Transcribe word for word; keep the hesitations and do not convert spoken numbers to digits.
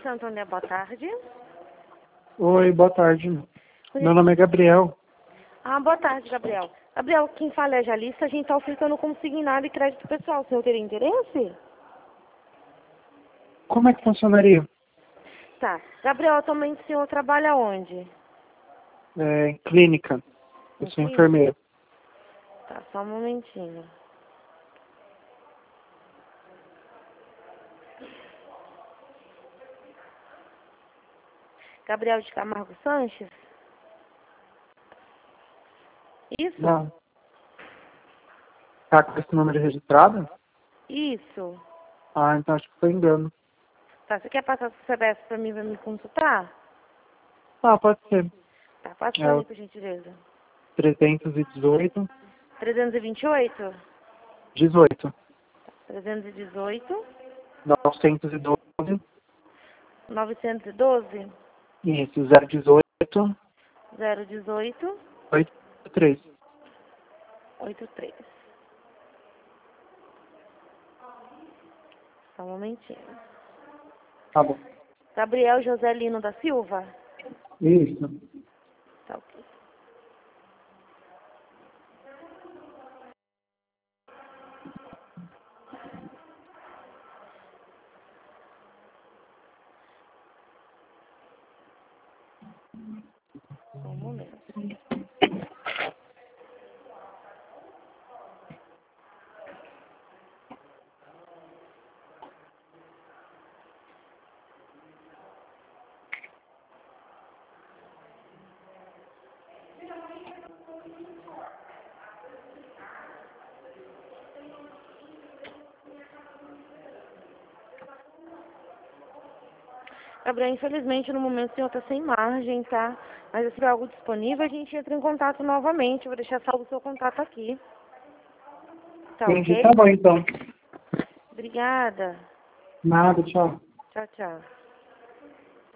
Santo André, boa tarde. Oi, boa tarde. Meu nome é Gabriel. Ah, boa tarde, Gabriel. Gabriel, quem fala é a Jalissa, a gente está ofertando consignado e crédito pessoal. O senhor teria interesse? Como é que funcionaria? Tá. Gabriel, atualmente o senhor trabalha onde? É, em clínica. Eu Em sou clínica? enfermeiro. Tá, só um momentinho. Gabriel de Camargo Sanches? Isso? Não. Tá com esse número registrado? Isso. Ah, então acho que foi engano. Tá, você quer passar o C B S pra mim, pra me consultar? Ah, pode ser. Tá, passa É pra o mim, por gentileza. trezentos e dezoito, trezentos e vinte e oito? dezoito, trezentos e dezoito? novecentos e doze, novecentos e doze? isso, zero dezoito, zero dezoito? oitenta e três. oitenta e três. Só um momentinho. Tá bom. Gabriel Joselino da Silva? Isso. Tá ok. Só um momento. Gabriel, infelizmente no momento o senhor está sem margem, tá? Mas se tiver algo disponível, a gente entra em contato novamente. Eu vou deixar salvo o seu contato aqui. Tá Entendi, ok? tá bom então. Obrigada. Nada, tchau. Tchau, tchau.